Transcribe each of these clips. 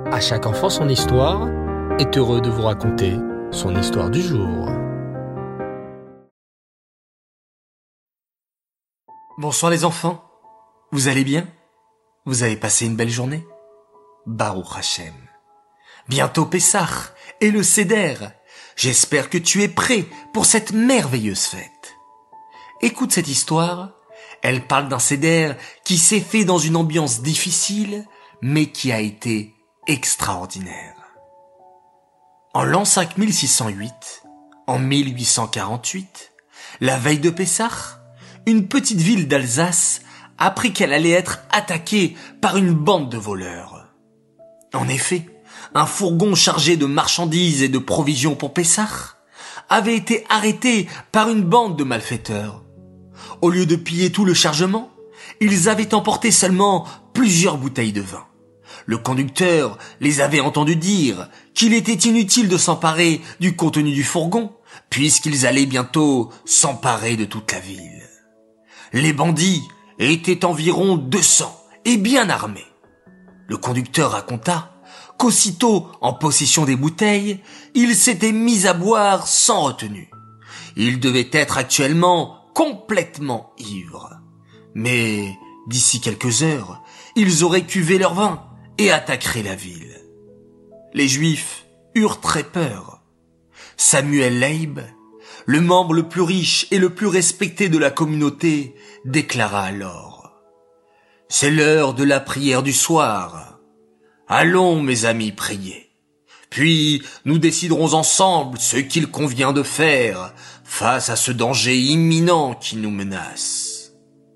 À chaque enfant son histoire est heureux de vous raconter son histoire du jour. Bonsoir les enfants, vous allez bien? Vous avez passé une belle journée? Baruch Hashem. Bientôt Pessah et le Seder. J'espère que tu es prêt pour cette merveilleuse fête. Écoute cette histoire, elle parle d'un Seder qui s'est fait dans une ambiance difficile, mais qui a été extraordinaire. En l'an 5608, en 1848, la veille de Pessah, une petite ville d'Alsace apprit qu'elle allait être attaquée par une bande de voleurs. En effet, un fourgon chargé de marchandises et de provisions pour Pessah avait été arrêté par une bande de malfaiteurs. Au lieu de piller tout le chargement, ils avaient emporté seulement plusieurs bouteilles de vin. Le conducteur les avait entendus dire qu'il était inutile de s'emparer du contenu du fourgon, puisqu'ils allaient bientôt s'emparer de toute la ville. Les bandits étaient environ 200 et bien armés. Le conducteur raconta qu'aussitôt en possession des bouteilles, il s'était mis à boire sans retenue. Il devait être actuellement complètement ivre. Mais d'ici quelques heures, ils auraient cuvé leur vin et attaqueraient la ville. Les Juifs eurent très peur. Samuel Leib, le membre le plus riche et le plus respecté de la communauté, déclara alors: « C'est l'heure de la prière du soir. Allons, mes amis, prier. Puis nous déciderons ensemble ce qu'il convient de faire face à ce danger imminent qui nous menace. »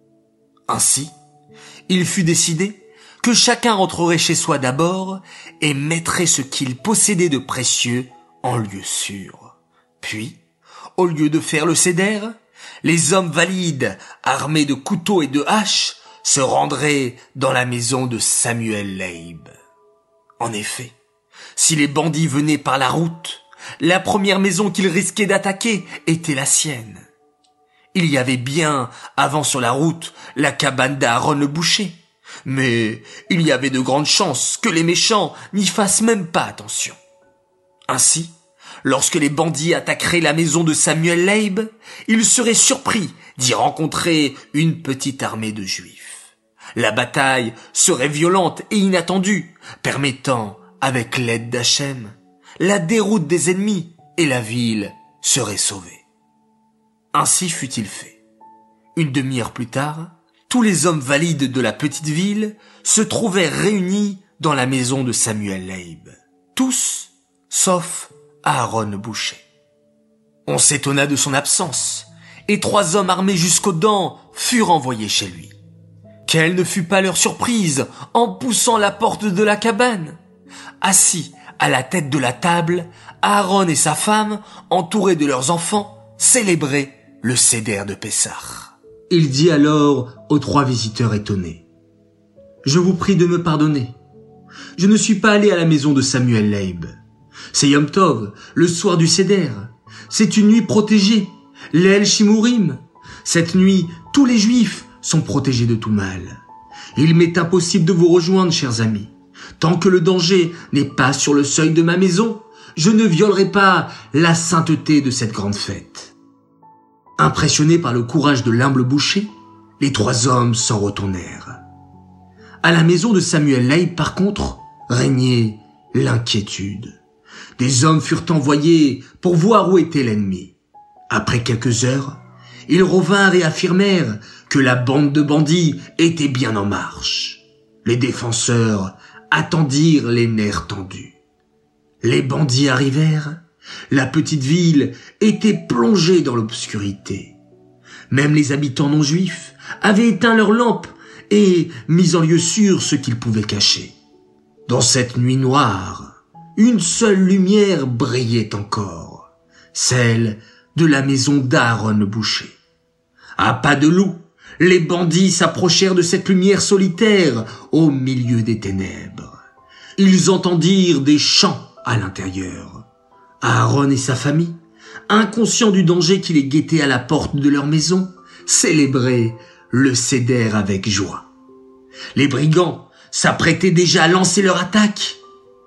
Ainsi, il fut décidé que chacun rentrerait chez soi d'abord et mettrait ce qu'il possédait de précieux en lieu sûr. Puis, au lieu de faire le Seder, les hommes valides, armés de couteaux et de haches, se rendraient dans la maison de Samuel Leib. En effet, si les bandits venaient par la route, la première maison qu'ils risquaient d'attaquer était la sienne. Il y avait bien, avant sur la route, la cabane d'Aaron le boucher, mais il y avait de grandes chances que les méchants n'y fassent même pas attention. Ainsi, lorsque les bandits attaqueraient la maison de Samuel Leib, ils seraient surpris d'y rencontrer une petite armée de Juifs. La bataille serait violente et inattendue, permettant, avec l'aide d'Hachem, la déroute des ennemis et la ville serait sauvée. Ainsi fut-il fait. Une demi-heure plus tard, tous les hommes valides de la petite ville se trouvèrent réunis dans la maison de Samuel Leib. Tous, sauf Aaron le boucher. On s'étonna de son absence, et 3 hommes armés jusqu'aux dents furent envoyés chez lui. Quelle ne fut pas leur surprise en poussant la porte de la cabane. Assis à la tête de la table, Aaron et sa femme, entourés de leurs enfants, célébraient le Seder de Pessah. Il dit alors aux 3 visiteurs étonnés: « Je vous prie de me pardonner. Je ne suis pas allé à la maison de Samuel Leib. C'est Yom Tov, le soir du Seder. C'est une nuit protégée, l'El Shimurim. Cette nuit, tous les Juifs sont protégés de tout mal. Il m'est impossible de vous rejoindre, chers amis. Tant que le danger n'est pas sur le seuil de ma maison, je ne violerai pas la sainteté de cette grande fête. » Impressionnés par le courage de l'humble boucher, les 3 hommes s'en retournèrent. À la maison de Samuel Leib, par contre, régnait l'inquiétude. Des hommes furent envoyés pour voir où était l'ennemi. Après quelques heures, ils revinrent et affirmèrent que la bande de bandits était bien en marche. Les défenseurs attendirent les nerfs tendus. Les bandits arrivèrent. La petite ville était plongée dans l'obscurité. Même les habitants non juifs avaient éteint leurs lampes et mis en lieu sûr ce qu'ils pouvaient cacher. Dans cette nuit noire, une seule lumière brillait encore, celle de la maison d'Aaron le boucher. À pas de loup, les bandits s'approchèrent de cette lumière solitaire au milieu des ténèbres. Ils entendirent des chants à l'intérieur. Aaron et sa famille, inconscients du danger qui les guettait à la porte de leur maison, célébraient le Seder avec joie. Les brigands s'apprêtaient déjà à lancer leur attaque.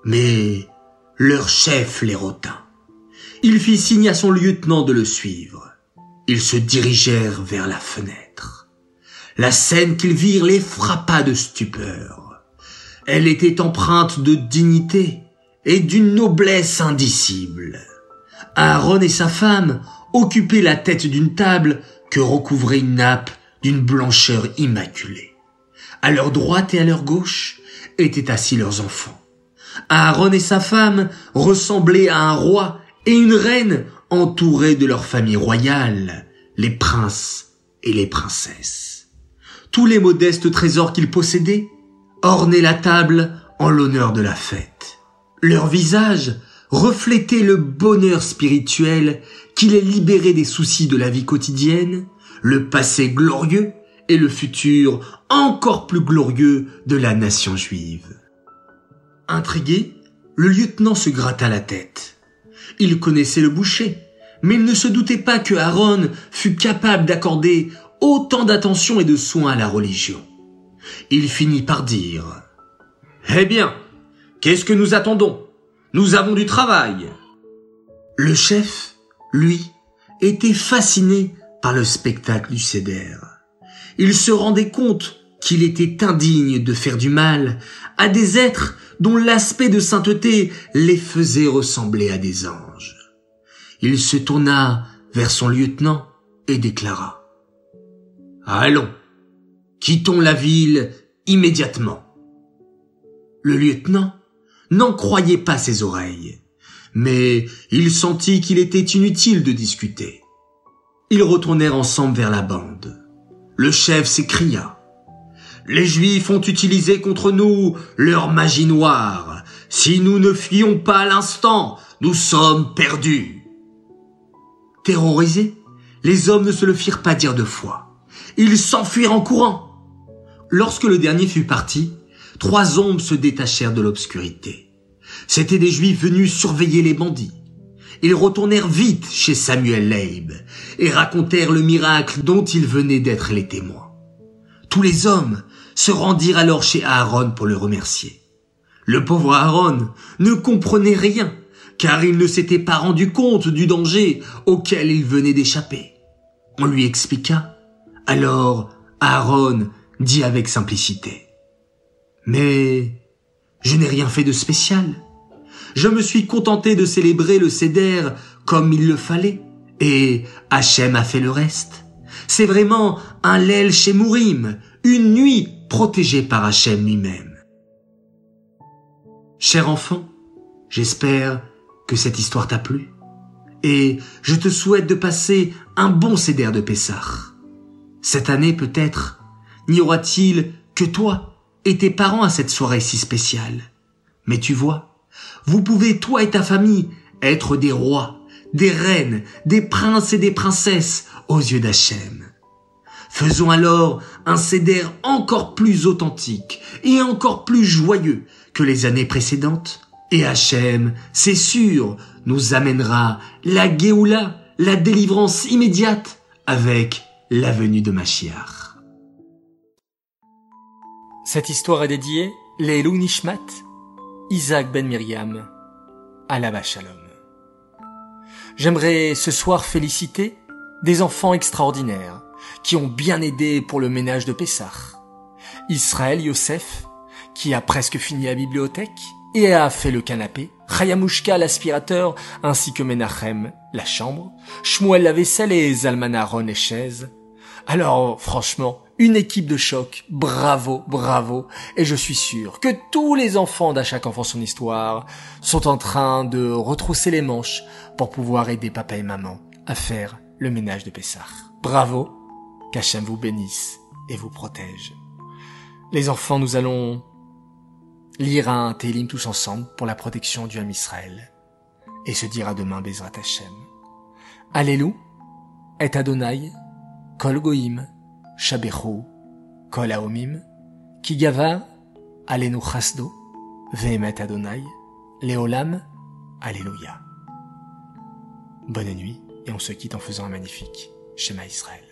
Mais leur chef les retint. Il fit signe à son lieutenant de le suivre. Ils se dirigèrent vers la fenêtre. La scène qu'ils virent les frappa de stupeur. Elle était empreinte de dignité et d'une noblesse indicible. Aaron et sa femme occupaient la tête d'une table que recouvrait une nappe d'une blancheur immaculée. À leur droite et à leur gauche étaient assis leurs enfants. Aaron et sa femme ressemblaient à un roi et une reine entourés de leur famille royale, les princes et les princesses. Tous les modestes trésors qu'ils possédaient ornaient la table en l'honneur de la fête. Leurs visages reflétaient le bonheur spirituel qui les libérait des soucis de la vie quotidienne, le passé glorieux et le futur encore plus glorieux de la nation juive. Intrigué, le lieutenant se gratta la tête. Il connaissait le boucher, mais il ne se doutait pas que Aaron fût capable d'accorder autant d'attention et de soin à la religion. Il finit par dire « Eh bien, qu'est-ce que nous attendons ? Nous avons du travail !» Le chef, lui, était fasciné par le spectacle du Seder. Il se rendait compte qu'il était indigne de faire du mal à des êtres dont l'aspect de sainteté les faisait ressembler à des anges. Il se tourna vers son lieutenant et déclara « Allons, quittons la ville immédiatement. » Le lieutenant n'en croyait pas ses oreilles, mais il sentit qu'il était inutile de discuter. Ils retournèrent ensemble vers la bande. Le chef s'écria « Les Juifs ont utilisé contre nous leur magie noire. Si nous ne fuyons pas à l'instant, nous sommes perdus. » Terrorisés, les hommes ne se le firent pas dire deux fois. Ils s'enfuirent en courant. Lorsque le dernier fut parti, 3 ombres se détachèrent de l'obscurité. C'étaient des Juifs venus surveiller les bandits. Ils retournèrent vite chez Samuel Leib et racontèrent le miracle dont ils venaient d'être les témoins. Tous les hommes se rendirent alors chez Aaron pour le remercier. Le pauvre Aaron ne comprenait rien, car il ne s'était pas rendu compte du danger auquel il venait d'échapper. On lui expliqua. Alors Aaron dit avec simplicité « Mais je n'ai rien fait de spécial. Je me suis contenté de célébrer le Seder comme il le fallait, et Hachem a fait le reste. C'est vraiment un Leil Shemurim, une nuit protégée par Hachem lui-même. » Cher enfant, j'espère que cette histoire t'a plu, et je te souhaite de passer un bon Seder de Pessah. Cette année peut-être, n'y aura-t-il que toi et tes parents à cette soirée si spéciale. Mais tu vois, vous pouvez, toi et ta famille, être des rois, des reines, des princes et des princesses aux yeux d'Hachem. Faisons alors un Seder encore plus authentique et encore plus joyeux que les années précédentes. Et Hachem, c'est sûr, nous amènera la Géoula, la délivrance immédiate avec la venue de Mashiach. Cette histoire est dédiée Leilou Nishmat, Isaac Ben Myriam, Alava Shalom. J'aimerais ce soir féliciter des enfants extraordinaires qui ont bien aidé pour le ménage de Pessah. Israël Yosef, qui a presque fini la bibliothèque et a fait le canapé, Chayamushka l'aspirateur, ainsi que Menachem la chambre, Shmuel la vaisselle et Zalman Aaron les chaises. Alors, franchement, une équipe de choc, bravo, bravo, et je suis sûr que tous les enfants d'À chaque enfant son histoire sont en train de retrousser les manches pour pouvoir aider papa et maman à faire le ménage de Pessah. Bravo, qu'Hachem vous bénisse et vous protège. Les enfants, nous allons lire un Télim tous ensemble pour la protection du Ham Israël et se dire à demain Bezrat Hachem. Allélu, et Adonai, Kol Goïm, Shabechu, Kol Haomim, Ki Gavar, Alenu Chasdo, Vehemet Adonai, Leolam, Alléluia. Bonne nuit et on se quitte en faisant un magnifique Shema Israël.